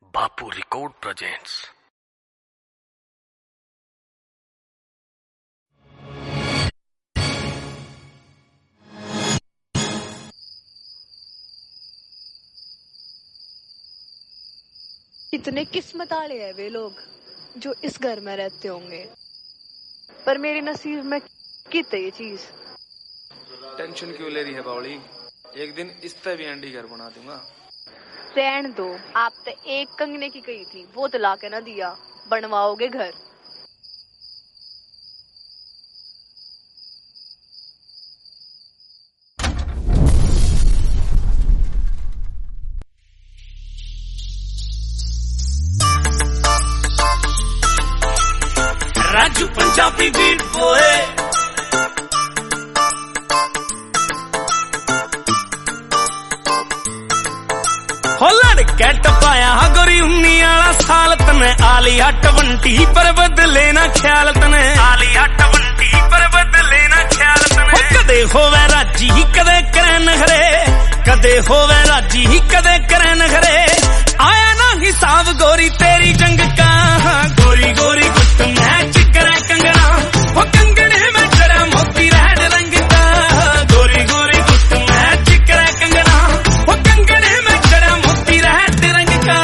बापू record presents. कितने किस्मत वाले हैं वे लोग जो इस घर में रहते होंगे, पर मेरे नसीब में कितनी ये चीज। टेंशन क्यों ले रही है बावली, एक दिन इस तरह भी एंडी घर बना दूंगा। रहन दो, आप तो एक कंगने की कही थी, वो तो ला के ना दिया, बनवाओगे घर। राजू पंजाबी बीट बॉय, हो लड़के टपाया गोरी उन्नी आला साल तने आलिया 20 पर बदले ना ख्याल तने, आलिया 20 पर बदले ना ख्याल तने। कदे होवे राजी कदे करे नखरे, कदे होवे राजी कदे करे नखरे, आया ना हिसाब गोरी तेरी जंग का। गोरी गोरी गुट मैच करे कंगना, वो कंगने में जरा मोती रेड रंग का। गोरी गोरी गुट मैच करे कंगना, वो कंगने में जरा मोती रेड रंग का।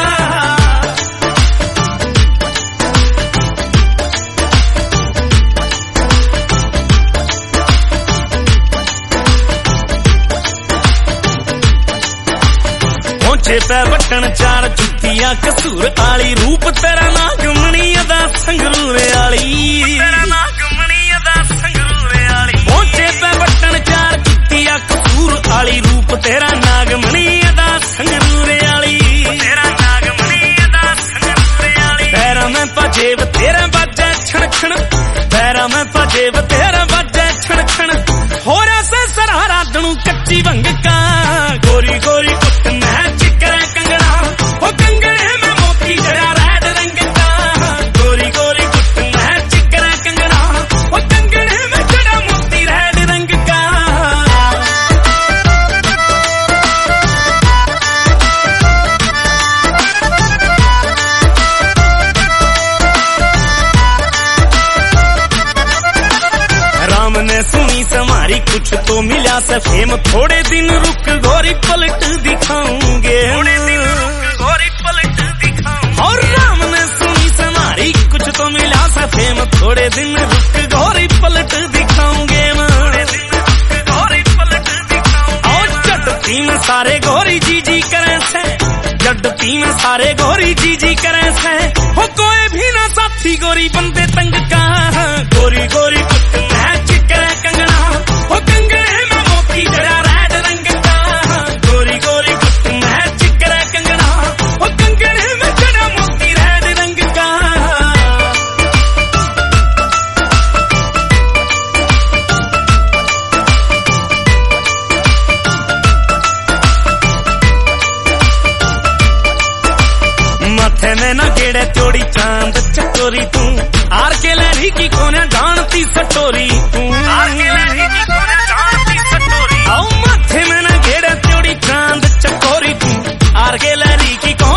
पहुंचे पे बटन 4 जुतिया कसूर आली, रूप तेरा नागमणी अदा संगरूर आली, तेरा नागमणी अदा संगरूर आली। पहुंचे पे बटन 4 जुतिया कसूर आली, रूप तेरा नागमणी अदा संगरूर आली, तेरा नागमणी अदा संगरूर आली। पैरा में पजेब तेरा बाजा छण छण, पैरा में पजेब तेरा बाजा छण छण, होरा से सरारा दणू कच्ची भंग का। गोरी गोरी कुट मैच करे कंगना, हो कंगने में मोती जरा रेड रंग का। गोरी गोरी कुट मैच करे कंगना, हो कंगने में जरा मोती रेड रंग का। राम ने सुनी समारी कुछ तो मिला से फेम, थोड़े दिन रुक गोरी पलट दिखाऊंगे, थोड़े दिन रुक गोरी पलट दिखाऊंगे। और राम ने सुनी समारी कुछ तो मिला से फेम, थोड़े दिन रुक गोरी पलट दिखाऊंगे, थोड़े दिन रुक गोरी पलट दिखाऊंगे। और जडती में सारे गोरी जी जी करे से, जडती में सारे गोरी जी जी करे से, हो कोई भी ना साथी गोरी बंदे तंग का। गोरी गोरी कुट मैच करे कंगना, हो कंगने में मोती जरा रेड रंग का। गोरी गोरी कुट मैच करे कंगना, हो कंगने में जरा मोती रेड रंग का। माथे में न गेड़े चोड़ी चांद चकोरी तू, आर के लहरी की कोने जानती सटोरी तू, आर के लहरी की कोने जानती सटोरी। आओ माथे में न गेड़े चोड़ी चांद चकोरी तू, आर के लहरी की